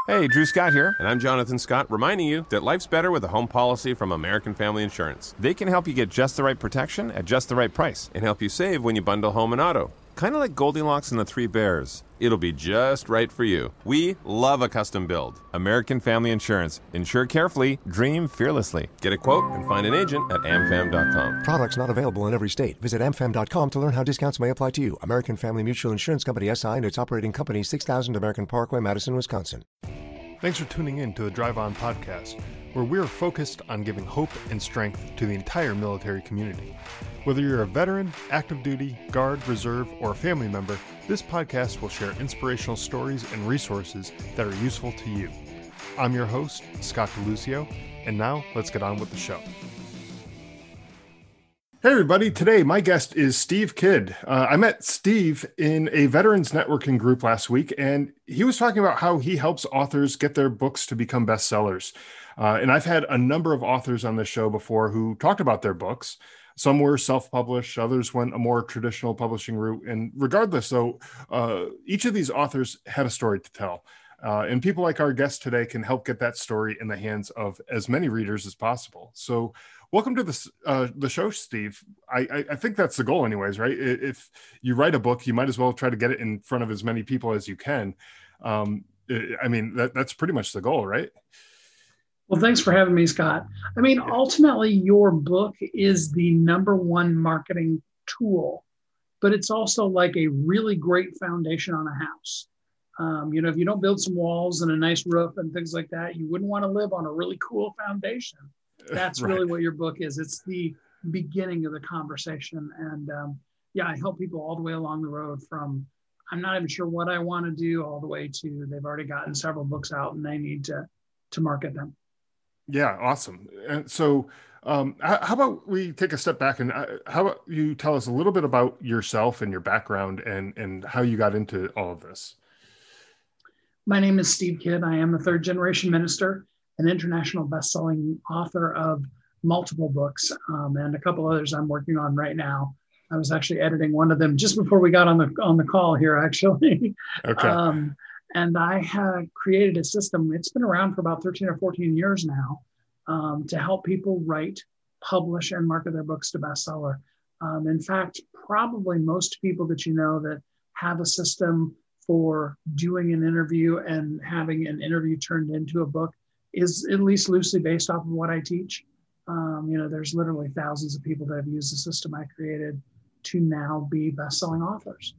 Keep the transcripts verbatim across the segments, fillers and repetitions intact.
Hey, Drew Scott here. And I'm Jonathan Scott, reminding you that life's better with a home policy from American Family Insurance. They can help you get just the right protection at just the right price. And help you save when you bundle home and auto. Kind of like Goldilocks and the Three Bears. It'll be just right for you. We love a custom build. American Family Insurance. Insure carefully, dream fearlessly. Get a quote and find an agent at am fam dot com. Products not available in every state. Visit am fam dot com to learn how discounts may apply to you. American Family Mutual Insurance Company S I and its operating company, six thousand American Parkway, Madison, Wisconsin. Thanks for tuning in to the Drive On podcast, where we're focused on giving hope and strength to the entire military community. Whether you're a veteran, active duty, guard, reserve, or a family member, this podcast will share inspirational stories and resources that are useful to you. I'm your host, Scott DeLucio, and now let's get on with the show. Hey everybody, today my guest is Steve Kidd. Uh, I met Steve in a veterans networking group last week, and he was talking about how he helps authors get their books to become bestsellers. Uh, and I've had a number of authors on this show before who talked about their books. Some were self-published, others went a more traditional publishing route. And regardless, though, uh, each of these authors had a story to tell. Uh, and people like our guest today can help get that story in the hands of as many readers as possible. So welcome to the, uh, the show, Steve. I, I, I think that's the goal anyways, right? If you write a book, you might as well try to get it in front of as many people as you can. Um, I mean, that, that's pretty much the goal, right? Well, thanks for having me, Scott. I mean, ultimately, your book is the number one marketing tool, but it's also like a really great foundation on a house. Um, you know, if you don't build some walls and a nice roof and things like that, you wouldn't want to live on a really cool foundation. That's right. Really what your book is. It's the beginning of the conversation. And um, yeah, I help people all the way along the road from, I'm not even sure what I want to do, all the way to they've already gotten several books out and they need to, to market them. Yeah, awesome. And so um, how about we take a step back and uh, how about you tell us a little bit about yourself and your background and, and how you got into all of this? My name is Steve Kidd. I am a third generation minister, an international best-selling author of multiple books um, and a couple others I'm working on right now. I was actually editing one of them just before we got on the on the call here, actually. Okay. Um, and I have created a system. It's been around for about thirteen or fourteen years now um, to help people write, publish, and market their books to bestseller. Um, in fact, probably most people that you know that have a system for doing an interview and having an interview turned into a book is at least loosely based off of what I teach. Um, you know, there's literally thousands of people that have used the system I created to now be best-selling authors.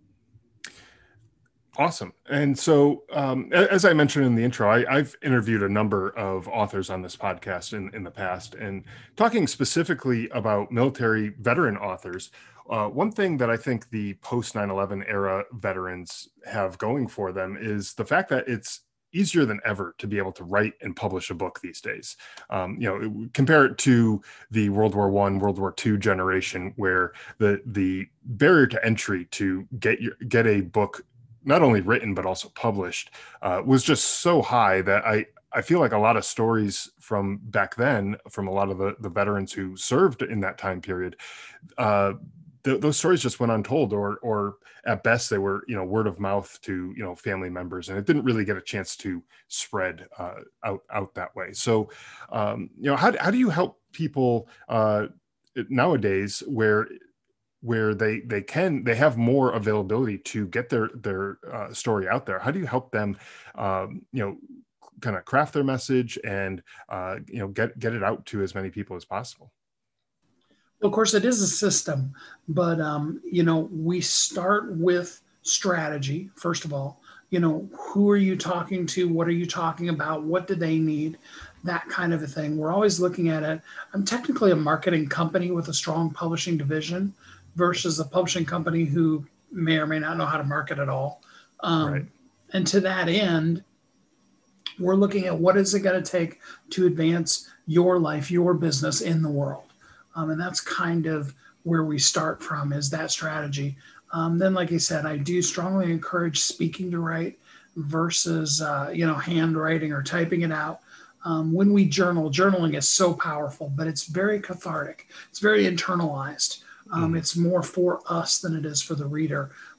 Awesome. And so, um, as I mentioned in the intro, I, I've interviewed a number of authors on this podcast in, in the past, and talking specifically about military veteran authors. Uh, one thing that I think the post nine eleven era veterans have going for them is the fact that it's easier than ever to be able to write and publish a book these days. Um, you know, compare it to the World War One, World War Two generation, where the the barrier to entry to get your get a book not only written but also published uh, was just so high that I I feel like a lot of stories from back then, from a lot of the, the veterans who served in that time period, uh, th- those stories just went untold, or or at best they were, you know, word of mouth to, you know, family members, and it didn't really get a chance to spread uh, out out that way. So, um, you know, how how do you help people uh, nowadays where where they they can they have more availability to get their their uh, story out there? How do you help them, um, you know, kind of craft their message and uh, you know get get it out to as many people as possible? Well, of course, it is a system, but um, you know, we start with strategy first of all. You know, who are you talking to? What are you talking about? What do they need? That kind of a thing. We're always looking at it. I'm technically a marketing company with a strong publishing division versus a publishing company who may or may not know how to market at all. Um, right. And to that end, we're looking at what is it going to take to advance your life, your business in the world. Um, and that's kind of where we start from, is that strategy. Um, then, like I said, I do strongly encourage speaking to write versus, uh, you know, handwriting or typing it out. Um, when we journal, journaling is so powerful, but it's very cathartic. It's very internalized. Um, mm. It's more for us than it is for the reader.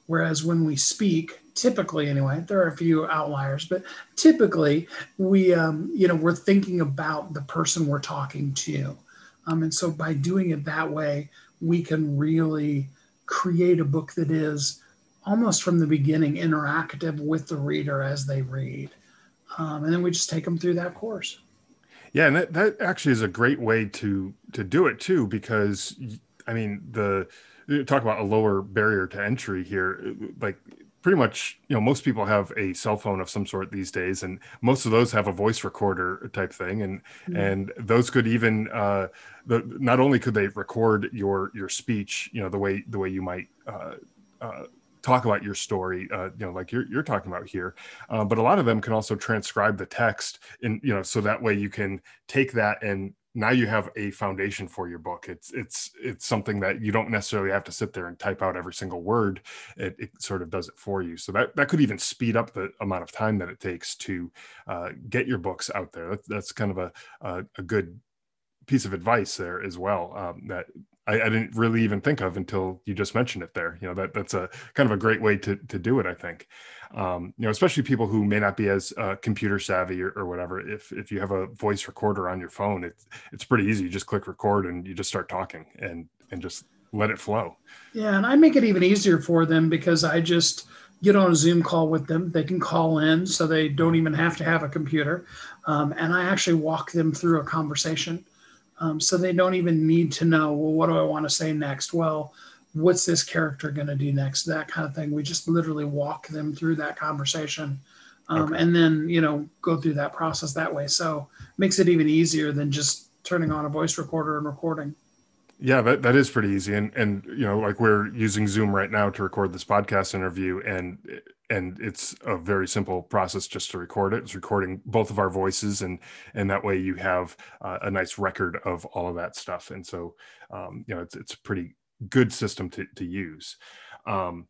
Whereas when we speak, typically anyway, there are a few outliers, but typically we, um, you know, we're thinking about the person we're talking to. Um, and so by doing it that way, we can really create a book that is almost from the beginning interactive with the reader as they read. Um, and then we just take them through that course. Yeah, and that, that actually is a great way to to do it too, because I mean, the talk about a lower barrier to entry here, like pretty much, you know, most people have a cell phone of some sort these days, and most of those have a voice recorder type thing, and mm-hmm. and those could even uh, the not only could they record your your speech, you know, the way the way you might uh, uh, talk about your story, uh, you know, like you're you're talking about here, uh, but a lot of them can also transcribe the text, in you know, so that way you can take that and now you have a foundation for your book. It's it's it's something that you don't necessarily have to sit there and type out every single word. It, it sort of does it for you. So that, that could even speed up the amount of time that it takes to uh, get your books out there. That's, that's kind of a, a a good piece of advice there as well, um, that I, I didn't really even think of until you just mentioned it there. You know, that that's a kind of a great way to to do it, I think. Um, you know, especially people who may not be as uh, computer savvy or, or whatever. If if you have a voice recorder on your phone, it's it's pretty easy. You just click record and you just start talking and and just let it flow. Yeah, and I make it even easier for them because I just get on a Zoom call with them. They can call in, so they don't even have to have a computer. Um, and I actually walk them through a conversation, um, so they don't even need to know, well, what do I want to say next? Well, what's this character going to do next? That kind of thing. We just literally walk them through that conversation, um, okay. and then, you know, go through that process that way. So it makes it even easier than just turning on a voice recorder and recording. Yeah, that, that is pretty easy. And, and, you know, like we're using Zoom right now to record this podcast interview, and, and it's a very simple process just to record it. It's recording both of our voices, and, and that way you have uh, a nice record of all of that stuff. And so, um, you know, it's, it's a pretty good system to, to use. Um,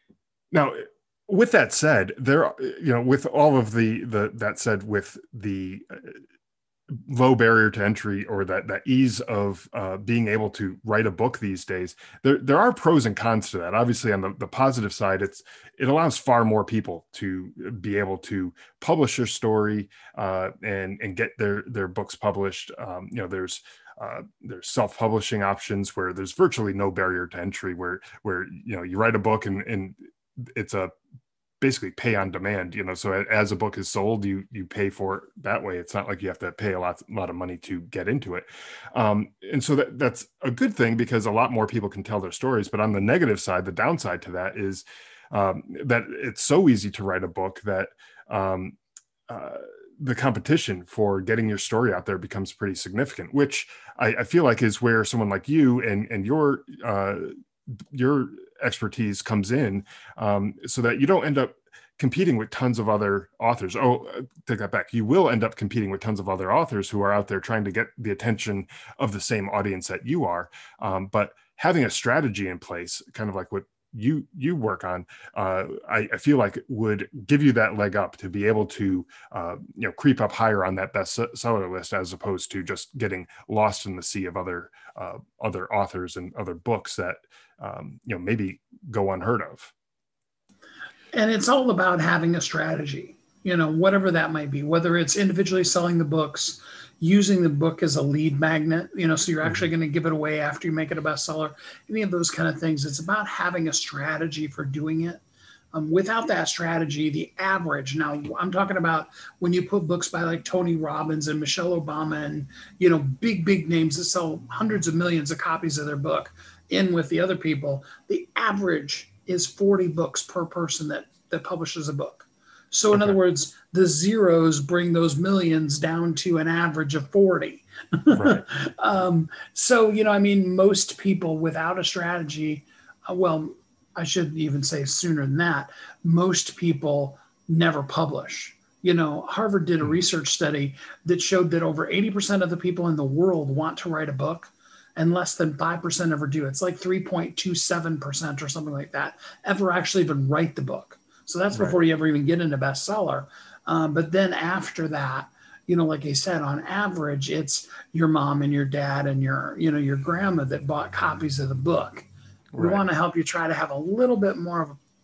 now, with that said, there, you know, with all of the, the, that said, with the uh, low barrier to entry, or that, that ease of uh, being able to write a book these days, there, there are pros and cons to that. Obviously on the, the positive side, it's, it allows far more people to be able to publish their story uh, and, and get their, their books published. Um, you know, there's, Uh, there's self-publishing options where there's virtually no barrier to entry, where, where, you know, you write a book and, and it's a basically pay on demand, you know, so as a book is sold, you, you pay for it that way. It's not like you have to pay a lot, a lot of money to get into it. Um, and so that, that's a good thing because a lot more people can tell their stories. But on the negative side, the downside to that is um, that it's so easy to write a book that, um, uh, the competition for getting your story out there becomes pretty significant, which I, I feel like is where someone like you and, and your, uh, your expertise comes in, um, so that you don't end up competing with tons of other authors. Oh, take that back. You will end up competing with tons of other authors who are out there trying to get the attention of the same audience that you are. Um, but having a strategy in place, kind of like what you you work on, uh, I, I feel like would give you that leg up to be able to uh, you know, creep up higher on that bestseller list, as opposed to just getting lost in the sea of other uh, other authors and other books that um, you know, maybe go unheard of. And it's all about having a strategy, you know, whatever that might be, whether it's individually selling the books, using the book as a lead magnet, you know, so you're actually going to give it away after you make it a bestseller, any of those kind of things. It's about having a strategy for doing it. Um, without that strategy, the average, now I'm talking about when you put books by like Tony Robbins and Michelle Obama and, you know, big, big names that sell hundreds of millions of copies of their book in with the other people, the average is forty books per person that, that publishes a book. So in okay. other words, the zeros bring those millions down to an average of forty. Right. um, so, you know, I mean, most people without a strategy, uh, well, I should even say sooner than that, most people never publish. You know, Harvard did a research study that showed that over eighty percent of the people in the world want to write a book, and less than five percent ever do. It's like three point two seven percent or something like that ever actually even write the book. So that's before right. you ever even get into bestseller. Um, but then after that, you know, like I said, on average, it's your mom and your dad and your, you know, your grandma that bought copies of the book. Right. We want to help you try to have a little bit more of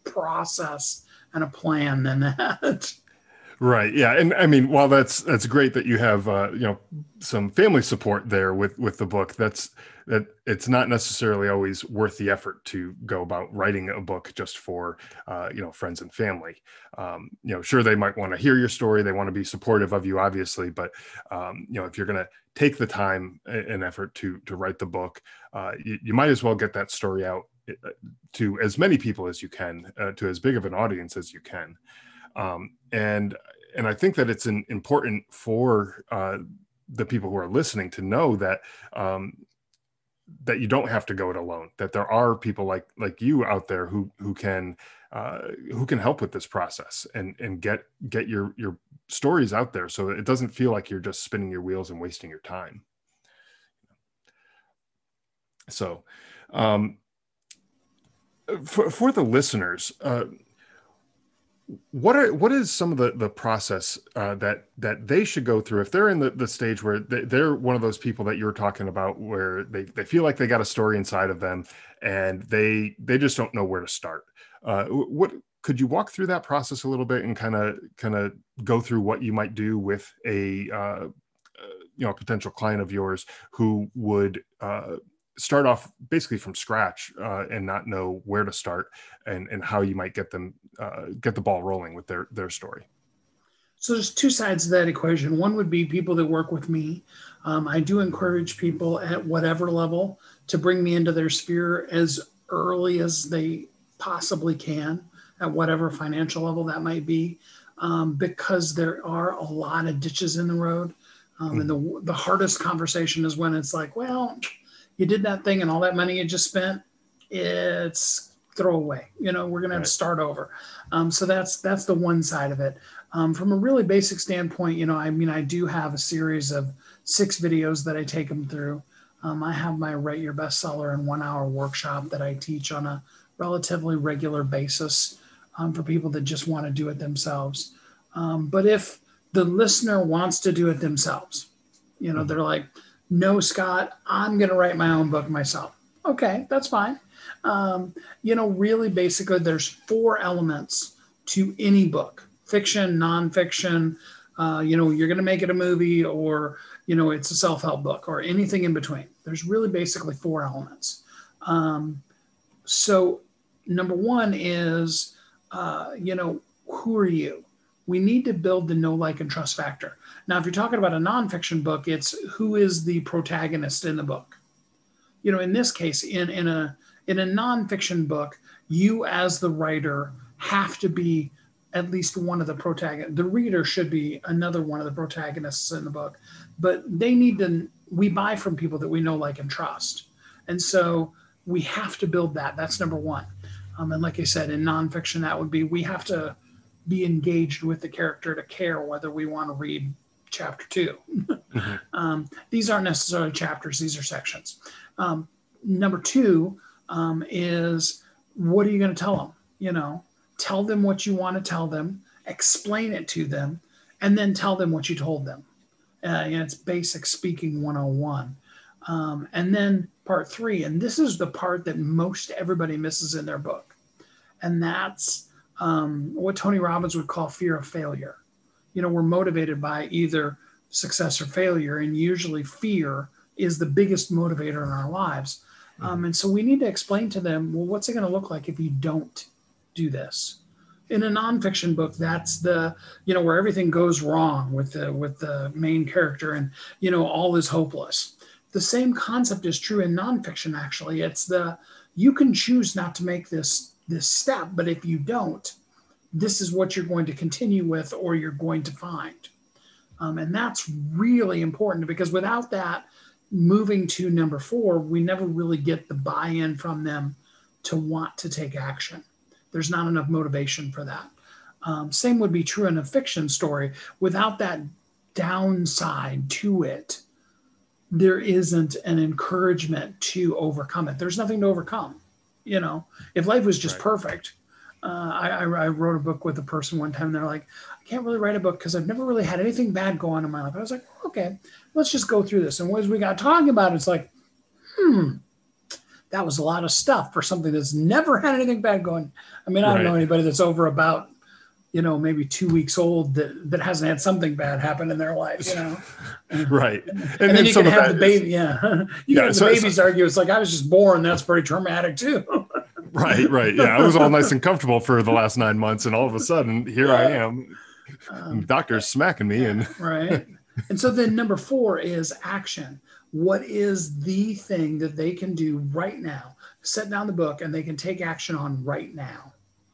process and a plan than that. Right. Yeah. And I mean, while that's that's great that you have uh, you know, some family support there with with the book, that's that it's not necessarily always worth the effort to go about writing a book just for uh, you know, friends and family. Um, you know, sure, they might want to hear your story, they want to be supportive of you, obviously, but um, you know, if you're going to take the time and effort to to write the book, uh, you, you might as well get that story out to as many people as you can, uh, to as big of an audience as you can. Um, and and I think that it's an, important for uh, the people who are listening to know that um, that you don't have to go it alone. That there are people like like you out there who who can uh, who can help with this process and and get get your your stories out there, so it doesn't feel like you're just spinning your wheels and wasting your time. So, um, for for the listeners. Uh, What are what is some of the the process uh, that that they should go through if they're in the, the stage where they, they're one of those people that you're talking about, where they, they feel like they got a story inside of them and they they just don't know where to start? Uh, what could you walk through that process a little bit and kind of kind of go through what you might do with a uh, uh, you know, a potential client of yours who would uh, start off basically from scratch uh, and not know where to start, and, and how you might get them, uh, get the ball rolling with their, their story? So there's two sides to that equation. One would be people that work with me. Um, I do encourage people at whatever level to bring me into their sphere as early as they possibly can, at whatever financial level that might be, um, because there are a lot of ditches in the road. Um, mm-hmm. And the, the hardest conversation is when it's like, well, you did that thing and all that money you just spent, it's throwaway. You know, we're going to have to start over. Um, so that's, that's the one side of it. Um, from a really basic standpoint, you know, I mean, I do have a series of six videos that I take them through. Um, I have my Write Your Bestseller in one hour workshop that I teach on a relatively regular basis um, for people that just want to do it themselves. Um, but if the listener wants to do it themselves, you know, mm-hmm. they're like, no, Scott, I'm going to write my own book myself. Okay, that's fine. Um, you know, really, basically, there's four elements to any book: fiction, nonfiction. Uh, you know, you're going to make it a movie, or, you know, it's a self-help book, or anything in between. There's really basically four elements. Um, so number one is, uh, you know, who are you? We need to build the know, like, and trust factor. Now, if you're talking about a nonfiction book, it's who is the protagonist in the book. You know, in this case, in, in a in a nonfiction book, you as the writer have to be at least one of the protagonists. The reader should be another one of the protagonists in the book, but they need to, we buy from people that we know, like, and trust. And so we have to build that. That's number one. Um, and like I said, in nonfiction, that would be, we have to be engaged with the character to care whether we want to read chapter two. Mm-hmm. um, these aren't necessarily chapters, these are sections. Um, number two um, is, what are you going to tell them? You know, tell them what you want to tell them, explain it to them, and then tell them what you told them. Uh, and it's basic speaking one oh one. Um, and then part three, and this is the part that most everybody misses in their book. And that's um, what Tony Robbins would call fear of failure. You know, we're motivated by either success or failure, and usually fear is the biggest motivator in our lives. Mm-hmm. Um, and so we need to explain to them, well, what's it going to look like if you don't do this? In a nonfiction book, that's the, you know, where everything goes wrong with the, with the main character, and, you know, all is hopeless. The same concept is true in nonfiction, actually. It's the, you can choose not to make this, this step, but if you don't, this is what you're going to continue with, or you're going to find. Um, and that's really important, because without that, moving to number four, we never really get the buy-in from them to want to take action. There's not enough motivation for that. Um, same would be true in a fiction story. Without that downside to it, there isn't an encouragement to overcome it. There's nothing to overcome. You know, if life was just right. perfect, uh, I, I wrote a book with a person one time, and they're like, I can't really write a book because I've never really had anything bad go on in my life. I was like, okay, let's just go through this. And as we got talking about it, it's like, hmm, that was a lot of stuff for something that's never had anything bad going. I mean, I don't Right. know anybody that's over about, you know, maybe two weeks old that, that hasn't had something bad happen in their life, you know? Right. And, And, then then you some can of have the that is- baby. Yeah. You Yeah, can have the so- so- babies argue. It's like, I was just born. That's pretty traumatic too. Right, right. Yeah, I was all nice and comfortable for the last nine months, and all of a sudden, here I am. Um, The doctor's smacking me, and right. And so then number four is action. What is the thing that they can do right now? Set down the book and they can take action on right now.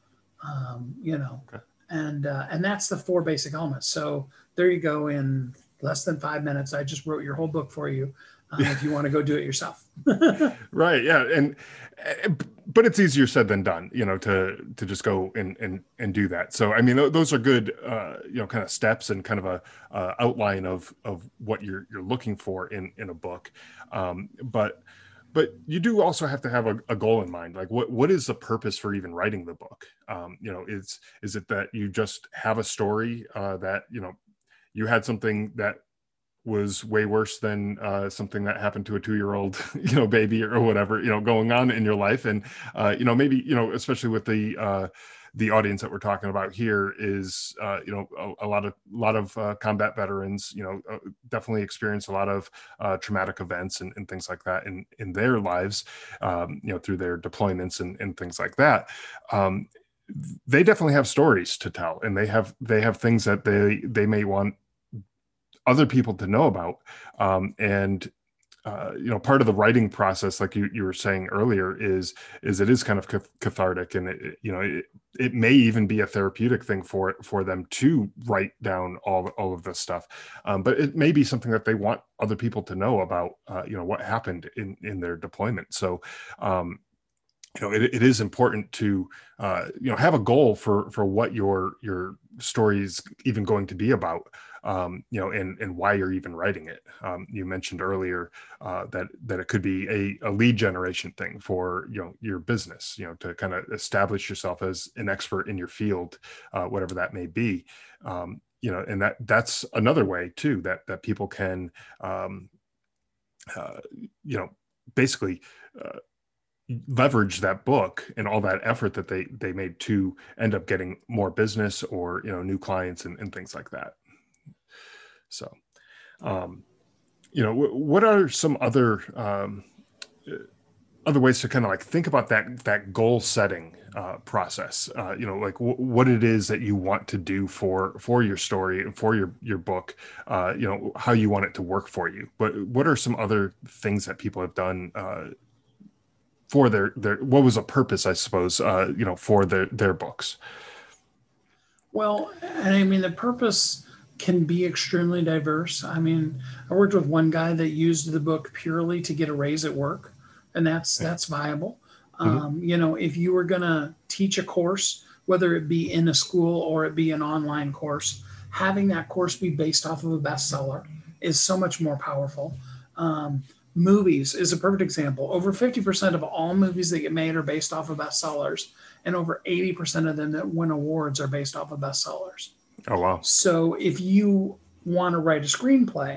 Um, you know, Okay. and uh, and that's the four basic elements. So there you go. In less than five minutes, I just wrote your whole book for you. Um, if you want to go do it yourself. right, yeah, and uh, but it's easier said than done, you know, to to just go and and and do that. So I mean, th- those are good, uh, you know, kind of steps and kind of a uh, outline of of what you're you're looking for in in a book, um, but. But you do also have to have a, a goal in mind. Like, what what is the purpose for even writing the book? Um, you know, is is it that you just have a story uh, that, you know, you had something that was way worse than uh, something that happened to a two-year-old, you know, baby or whatever, you know, going on in your life. And, uh, you know, maybe, you know, especially with the, uh, the audience that we're talking about here is, uh, you know, a, a lot of, lot of uh, combat veterans, you know, uh, definitely experience a lot of uh, traumatic events and, and things like that in, in their lives, um, you know, through their deployments and, and things like that. Um, they definitely have stories to tell, and they have, they have things that they, they may want other people to know about. Um, and, uh, you know, part of the writing process, like you, you were saying earlier, is, is it is kind of cath- cathartic, and it, you know, it, it may even be a therapeutic thing for for them to write down all, all of this stuff. Um, but it may be something that they want other people to know about, uh, you know, what happened in, in their deployment. So, um, you know, it, it is important to, uh, you know, have a goal for, for what your, your story is even going to be about, um, you know, and, and why you're even writing it. Um, you mentioned earlier uh, that, that it could be a, a lead generation thing for, you know, your business, you know, to kind of establish yourself as an expert in your field, uh, whatever that may be. Um, you know, and that, that's another way too, that, that people can, um, uh, you know, basically, uh, leverage that book and all that effort that they they made to end up getting more business or, you know, new clients and, and things like that. So, um, you know, w- what are some other um, other ways to kind of like think about that that goal setting uh, process? Uh, you know, like w- what it is that you want to do for for your story and for your your book. Uh, you know, how you want it to work for you. But what are some other things that people have done Uh, for their, their, what was a purpose, I suppose, uh, you know, for their, their books? Well, and I mean, the purpose can be extremely diverse. I mean, I worked with one guy that used the book purely to get a raise at work, and that's, yeah. that's viable. Mm-hmm. Um, you know, if you were going to teach a course, whether it be in a school or it be an online course, having that course be based off of a bestseller is so much more powerful. Um, Movies is a perfect example. Over fifty percent of all movies that get made are based off of bestsellers, and over eighty percent of them that win awards are based off of bestsellers. Oh, wow. So if you want to write a screenplay,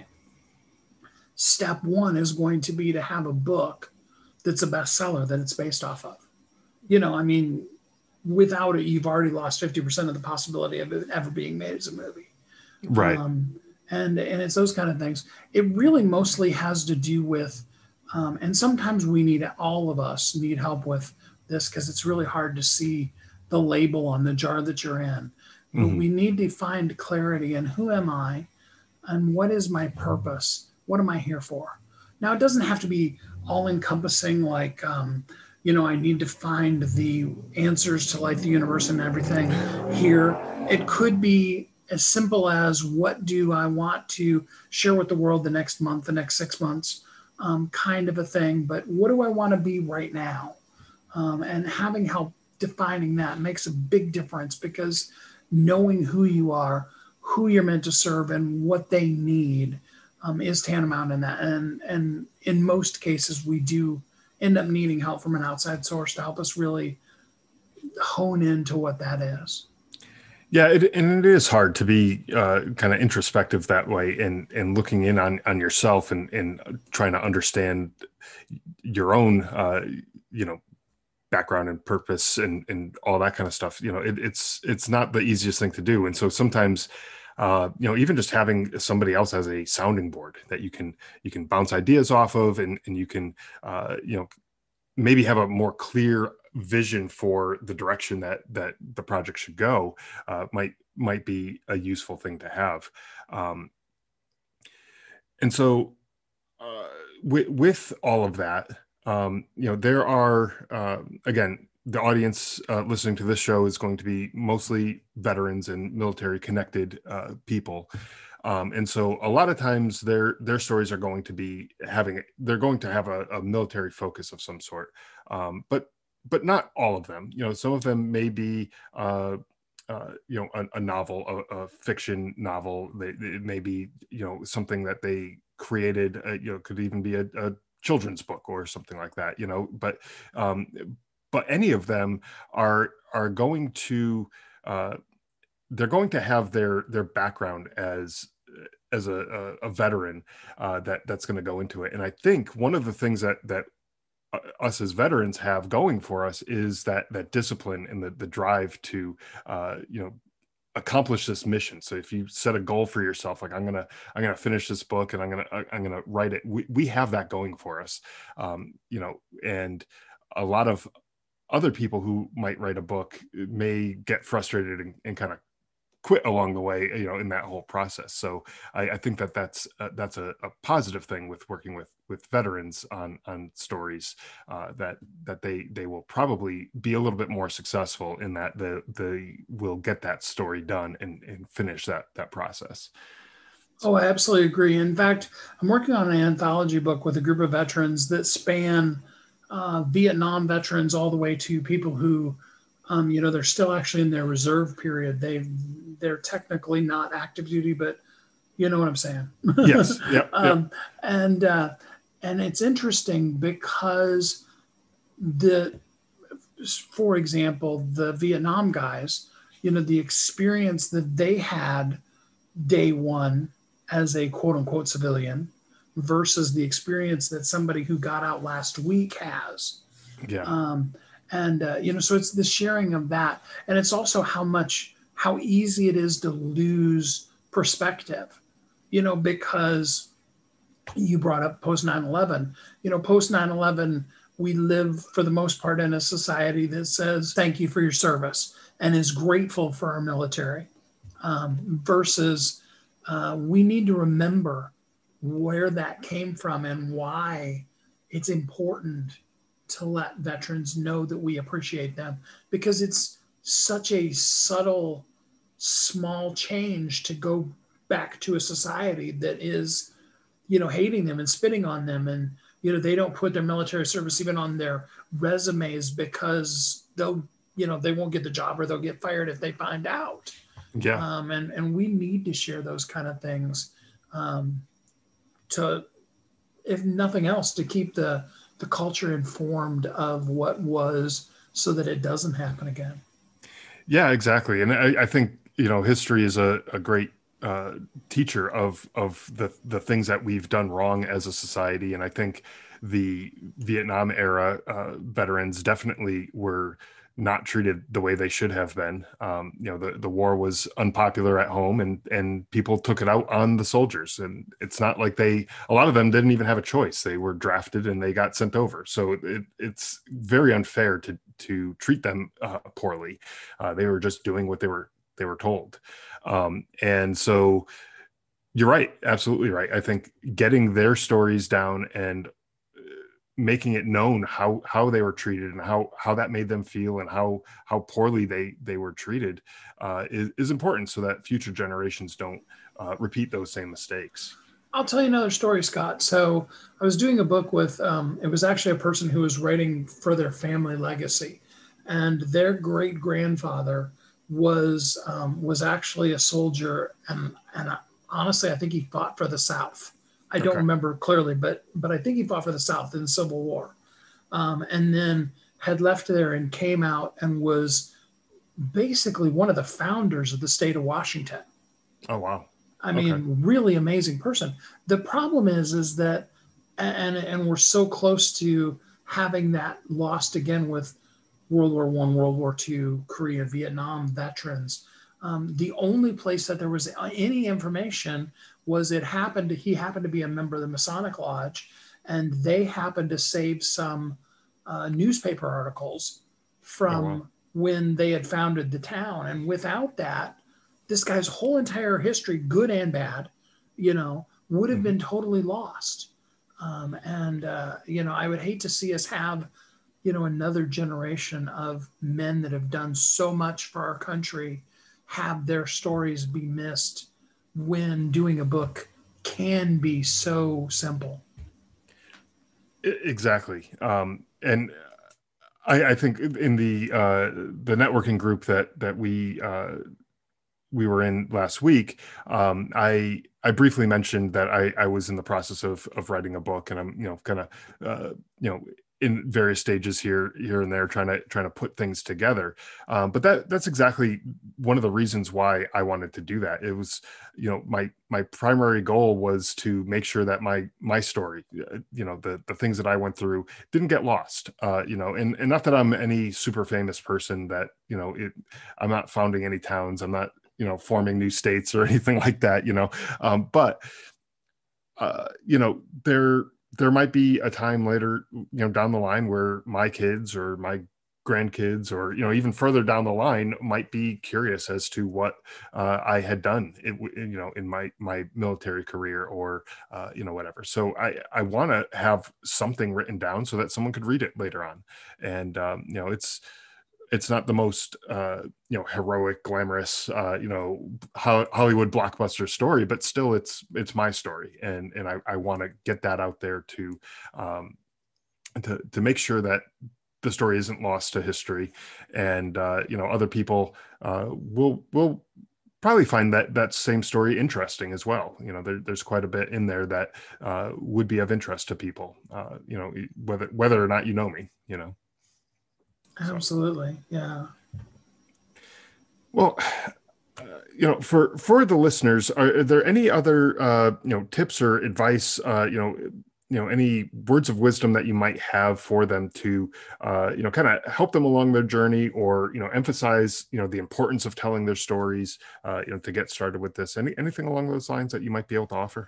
step one is going to be to have a book that's a bestseller that it's based off of. You know, I mean, without it, you've already lost fifty percent of the possibility of it ever being made as a movie. Right. Um, And, and it's those kind of things. It really mostly has to do with, um, and sometimes we need, all of us need help with this because it's really hard to see the label on the jar that you're in. But mm-hmm. we need to find clarity in who am I and what is my purpose? What am I here for? Now, it doesn't have to be all encompassing, like, um, you know, I need to find the answers to life, the universe, and everything here. It could be as simple as, what do I want to share with the world the next month, the next six months, um, kind of a thing. But what do I want to be right now? Um, and having help defining that makes a big difference, because knowing who you are, who you're meant to serve, and what they need um, is tantamount in that. And, and in most cases, we do end up needing help from an outside source to help us really hone into what that is. Yeah, it, and it is hard to be uh, kind of introspective that way, and and looking in on on yourself, and and trying to understand your own, uh, you know, background and purpose, and and all that kind of stuff. You know, it, it's it's not the easiest thing to do, and so sometimes, uh, you know, even just having somebody else as a sounding board that you can you can bounce ideas off of, and and you can, uh, you know, maybe have a more clear vision for the direction that that the project should go, uh, might might be a useful thing to have. Um, and so, uh, with, with all of that, um, you know, there are, uh, again, the audience uh, listening to this show is going to be mostly veterans and military connected uh, people. Um, and so a lot of times their their stories are going to be having, they're going to have a, a military focus of some sort. Um, but but not all of them. You know, some of them may be, uh, uh, you know, a, a novel, a, a fiction novel. They, it may be, you know, something that they created. Uh, you know, could even be a, a children's book or something like that. You know, but um, but any of them are are going to uh, they're going to have their their background as as a, a, a veteran uh, that that's going to go into it. And I think one of the things that that us as veterans have going for us is that that discipline and the the drive to uh, you know, accomplish this mission. So if you set a goal for yourself, like I'm gonna I'm gonna finish this book and I'm gonna I'm gonna write it, we, we have that going for us, um, you know. And a lot of other people who might write a book may get frustrated and, and kind of quit along the way, you know, in that whole process. So I, I think that that's uh, that's a, a positive thing with working with with veterans on on stories, uh, that that they they will probably be a little bit more successful in that the they will get that story done and, and finish that that process. Oh, I absolutely agree. In fact, I'm working on an anthology book with a group of veterans that span uh, Vietnam veterans all the way to people who, um, you know, they're still actually in their reserve period. They've they're technically not active duty, but you know what I'm saying. Yes. Yep. um, yep. And uh, and it's interesting because the, for example, the Vietnam guys, you know, the experience that they had day one as a quote unquote civilian versus the experience that somebody who got out last week has. Yeah. Um, and, uh, you know, so it's the sharing of that. And it's also how much, how easy it is to lose perspective, you know, because you brought up post nine eleven, you know, post nine eleven, we live for the most part in a society that says, thank you for your service and is grateful for our military, um, versus uh, we need to remember where that came from and why it's important to let veterans know that we appreciate them, because it's such a subtle, small change to go back to a society that is, you know, hating them and spitting on them. And, you know, they don't put their military service even on their resumes because they'll, you know, they won't get the job or they'll get fired if they find out. Yeah. Um, and, and we need to share those kind of things um, to, if nothing else, to keep the, the culture informed of what was so that it doesn't happen again. Yeah, exactly. And I, I think, you know, history is a, a great uh, teacher of of the the things that we've done wrong as a society. And I think the Vietnam era uh, veterans definitely were not treated the way they should have been. Um, you know, the, the war was unpopular at home, and and people took it out on the soldiers. And it's not like they, a lot of them didn't even have a choice. They were drafted and they got sent over. So it, it's very unfair to to treat them uh, poorly. Uh, they were just doing what they were they were told. Um, and so you're right, absolutely right. I think getting their stories down and making it known how how they were treated and how how that made them feel and how how poorly they they were treated uh, is, is important, so that future generations don't uh, repeat those same mistakes. I'll tell you another story, Scott. So I was doing a book with, um, it was actually a person who was writing for their family legacy, and their great grandfather was um, was actually a soldier, and and uh, honestly, I think he fought for the South. I don't okay. remember clearly, but but I think he fought for the South in the Civil War, um, and then had left there and came out and was basically one of the founders of the state of Washington. Oh, wow. I mean, Okay. really amazing person. The problem is, is that, and and we're so close to having that lost again with World War One, World War Two, Korea, Vietnam veterans. Um, the only place that there was any information was it happened to, he happened to be a member of the Masonic Lodge, and they happened to save some uh, newspaper articles from Oh, wow. when they had founded the town. And without that, this guy's whole entire history, good and bad, you know, would have been totally lost. Um, and, uh, you know, I would hate to see us have, you know, another generation of men that have done so much for our country have their stories be missed when doing a book can be so simple. E- Exactly. Um, and I, I think in the uh, the networking group that that we uh, we were in last week, um, I I briefly mentioned that I, I was in the process of of writing a book, and I'm you know kind of uh, you know in various stages here here and there trying to trying to put things together. Um, but that that's exactly one of the reasons why I wanted to do that. It was you know my my primary goal was to make sure that my my story, uh, you know the the things that I went through didn't get lost. Uh, you know, and and not that I'm any super famous person, that you know it. I'm not founding any towns. I'm not you know, forming new states or anything like that, you know, um, but, uh, you know, there, there might be a time later, you know, down the line where my kids or my grandkids, or, you know, even further down the line might be curious as to what uh, I had done, it, you know, in my, my military career or, uh, you know, whatever. So I, I want to have something written down so that someone could read it later on. And, um, you know, it's, it's not the most, uh, you know, heroic, glamorous, uh, you know, ho- Hollywood blockbuster story, but still it's, it's my story. And, and I, I want to get that out there to, um, to, to make sure that the story isn't lost to history. And, uh, you know, other people, uh, will, will probably find that that same story interesting as well. You know, there, there's quite a bit in there that, uh, would be of interest to people, uh, you know, whether, whether or not you know me, you know. Absolutely. Yeah. Well, uh, you know, for for the listeners, are, are there any other uh, you know tips or advice? Uh, you know, you know, any words of wisdom that you might have for them to uh, you know kind of help them along their journey, or you know, emphasize you know the importance of telling their stories. Uh, you know, to get started with this. Any anything along those lines that you might be able to offer?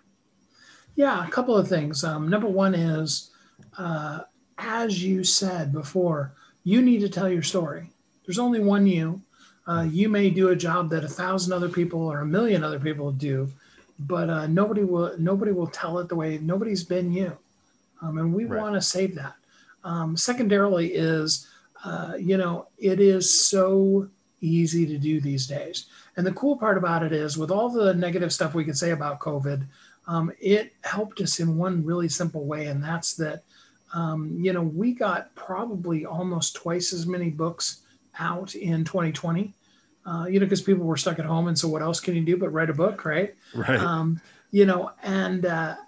Yeah, a couple of things. Um, number one is, uh, as you said before, you need to tell your story. There's only one you. Uh, you may do a job that a thousand other people or a million other people do, but uh, nobody will nobody will tell it the way nobody's been you. Um, and we Right. want to save that. Um, secondarily is, uh, you know, it is so easy to do these days. And the cool part about it is, with all the negative stuff we could say about COVID, um, it helped us in one really simple way, and that's that. Um, you know, we got probably almost twice as many books out in twenty twenty, uh, you know, because people were stuck at home. And so what else can you do but write a book, right? Right. Um, you know, and, uh,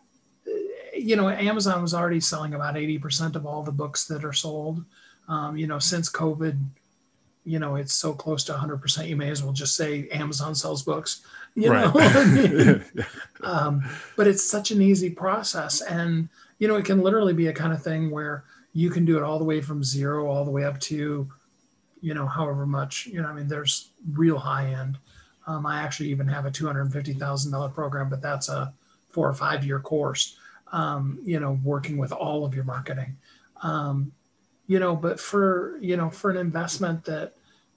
you know, Amazon was already selling about eighty percent of all the books that are sold. Um, you know, since COVID, you know, it's so close to one hundred percent, you may as well just say Amazon sells books, you Right. know. um, but it's such an easy process. And, you know, it can literally be a kind of thing where you can do it all the way from zero all the way up to, you know, however much, you know, I mean, there's real high end. Um, I actually even have a two hundred fifty thousand dollars program, but that's a four or five year course, um, you know, working with all of your marketing, um, you know, but for, you know, for an investment that,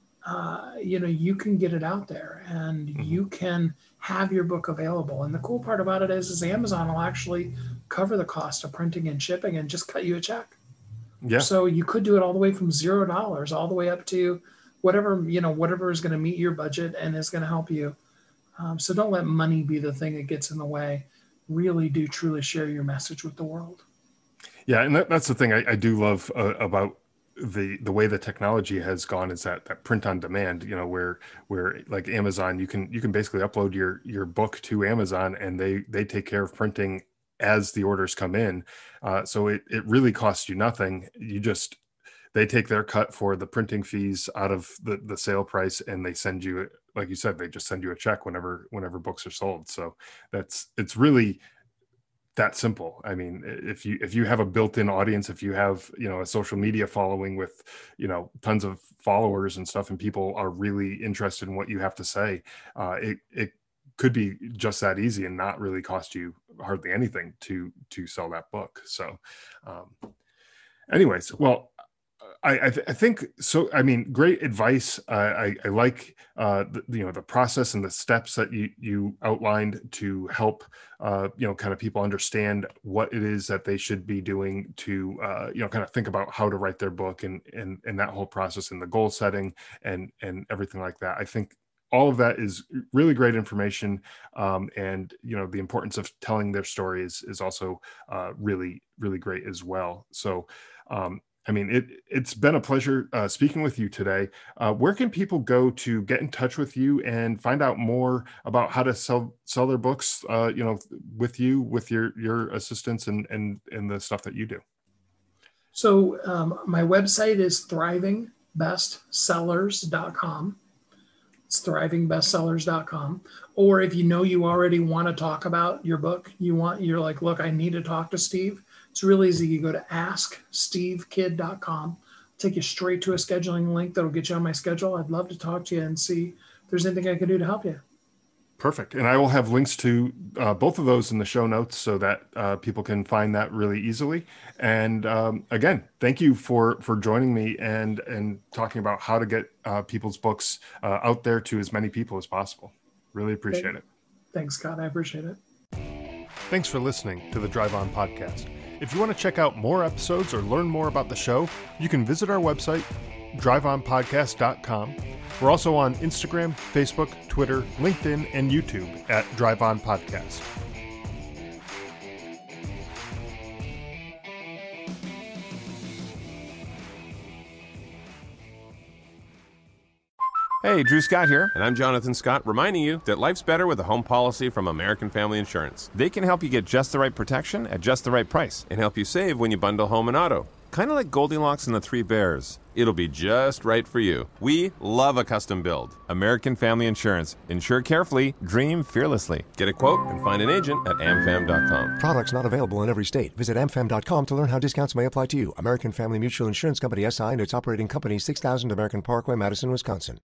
uh, you know, you can get it out there and mm-hmm. you can have your book available. And the cool part about it is, is Amazon will actually cover the cost of printing and shipping and just cut you a check. Yeah. So you could do it all the way from zero dollars all the way up to whatever, you know, whatever is going to meet your budget and is going to help you. Um, so don't let money be the thing that gets in the way. Really do truly share your message with the world. Yeah. And that, that's the thing I, I do love uh, about the the way the technology has gone, is that that print on demand, you know, where where like Amazon, you can you can basically upload your your book to Amazon and they they take care of printing as the orders come in. Uh, so it, it really costs you nothing. You just they take their cut for the printing fees out of the, the sale price, and they send you, like you said, they just send you a check whenever whenever books are sold. So that's it's really that simple. I mean, if you if you have a built-in audience, if you have, you know, a social media following with, you know, tons of followers and stuff, and people are really interested in what you have to say, uh, it it could be just that easy and not really cost you hardly anything to to sell that book. So, um, anyways, well. I, I, th- I think so. I mean, great advice. Uh, I, I like uh, the, you know the process and the steps that you you outlined to help uh, you know kind of people understand what it is that they should be doing to uh, you know kind of think about how to write their book and and and that whole process and the goal setting and and everything like that. I think all of that is really great information, um, and you know the importance of telling their story is is also uh, really really great as well. So. Um, I mean, it, it's been a pleasure uh, speaking with you today. Uh, where can people go to get in touch with you and find out more about how to sell sell their books, uh, you know, with you, with your your assistants and, and, and the stuff that you do? So um, my website is thriving best sellers dot com. It's thriving best sellers dot com. Or if you know you already want to talk about your book, you want, you're like, look, I need to talk to Steve. It's really easy. You go to ask steve kidd dot com, take you straight to a scheduling link that'll get you on my schedule. I'd love to talk to you and see if there's anything I can do to help you. Perfect. And I will have links to uh, both of those in the show notes so that uh, people can find that really easily. And um, again, thank you for for joining me and and talking about how to get uh, people's books uh, out there to as many people as possible. Really appreciate it. Thanks, Scott. I appreciate it. Thanks for listening to the Drive On Podcast. If you want to check out more episodes or learn more about the show, you can visit our website, drive on podcast dot com. We're also on Instagram, Facebook, Twitter, LinkedIn, and YouTube at Drive On Podcast. Hey, Drew Scott here. And I'm Jonathan Scott, reminding you that life's better with a home policy from American Family Insurance. They can help you get just the right protection at just the right price. And help you save when you bundle home and auto. Kind of like Goldilocks and the Three Bears. It'll be just right for you. We love a custom build. American Family Insurance. Insure carefully, dream fearlessly. Get a quote and find an agent at am fam dot com. Products not available in every state. Visit am fam dot com to learn how discounts may apply to you. American Family Mutual Insurance Company S I and its operating company, six thousand American Parkway, Madison, Wisconsin.